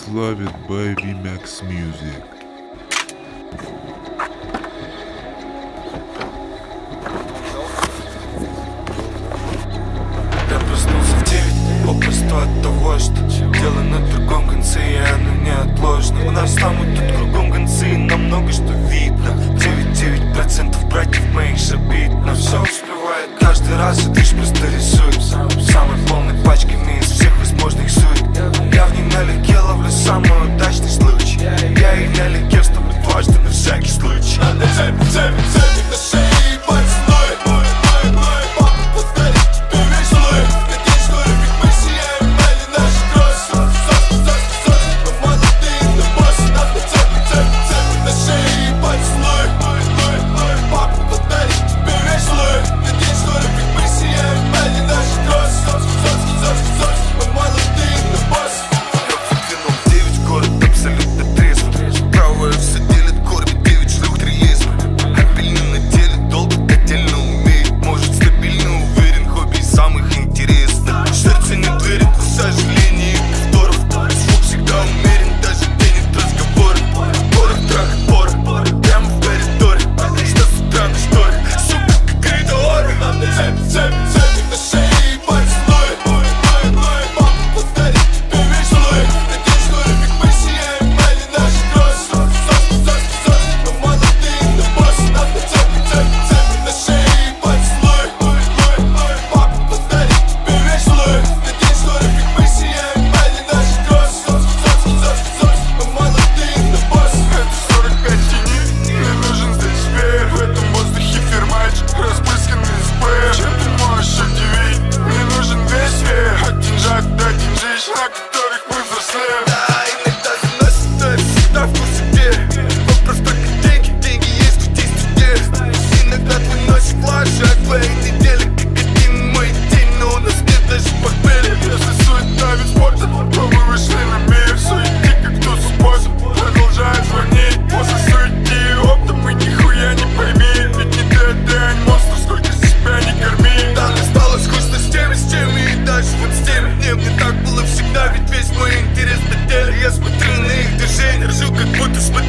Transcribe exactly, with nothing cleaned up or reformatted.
love it by VMAX Music. Я проснулся в девять, попросту от того, что дело на другом конце, и оно неотложно. У нас там и тут кругом концы, и нам много что видно. девяносто девять процентов братьев моих же бит, но все успевает каждый раз, и лишь просто рисует самой полной пачками из всех возможных сует. Я в ней налегке ловлю самый удачный случай. Я и налегке вступлю дважды на всякий случай. Надо цепи, цепи, цепи на шее и поцелуй. Папа подарит тебе весь слой. Надеюсь, что любит мы сияем, дали наши кроссы. Соску, соску, соску, мы молодые, но боссы. Надо цепи, цепи, цепи на шее и поцелуй. Папа подарит тебе весь слой. Надеюсь, что любит мы сияем, дали наши кроссы. Соску, соску, соску, соску, мы молодые, но боссы. Я выглянул в девять, город абсолютно трезвый. Правое все делит, кормит девять шлюх трилизм. Обильно на деле, долго котельно умеет. Может стабильно уверен, хобби самых интересных. Сердце не дверит, к сожалению, повторов. Звук всегда умерен, даже денег разговоры. Порох, трах, порох, прямо в коридоре. Что с утра на шторе, сука, как коридор. Надо цепи, цепи, цепи на шее и поцелуй. Папа подарит тебе весь слой. Надеюсь, что любит мы сияем, дали наши кроссы. Соску, соску, соску, мы молодые, но боссы. Надо цепи, цепи, цепи на шее и поцелуй. Папа подарит тебе весь слой. Надеюсь, что любит мы сияем, дали наши кроссы. Соску, соску, соску, соску, мы молодые, но боссы. Это сорок пять тени, мне нужен здесь веер. В этом воздухе фермач, распрысканный спрей. Чем ты можешь удивить? Мне нужен весь веер. От деньжат до деньжищ, на которых мы взрослеем. Да, иногда заносит, но я всегда в курсе где. Вопрос только деньги, деньги есть, тут есть где. Иногда твой носит флажи, а твоей недели как один мой день. Но у нас нет даже похмелья. Если суета вид спорта, то мы вышли на мир. Суети как тут способ, продолжает звонить. После суети и опта мы нихуя не пойми. Ведь не ты, а ты, а не монстр, сколько себя не корми. Да, мне стало скучно с теми, с теми и даже вот с теми. Не, мне так было всегда, ведь весь мой интерес на деле. Я смотрю на их движения, ржу, как будто смотрю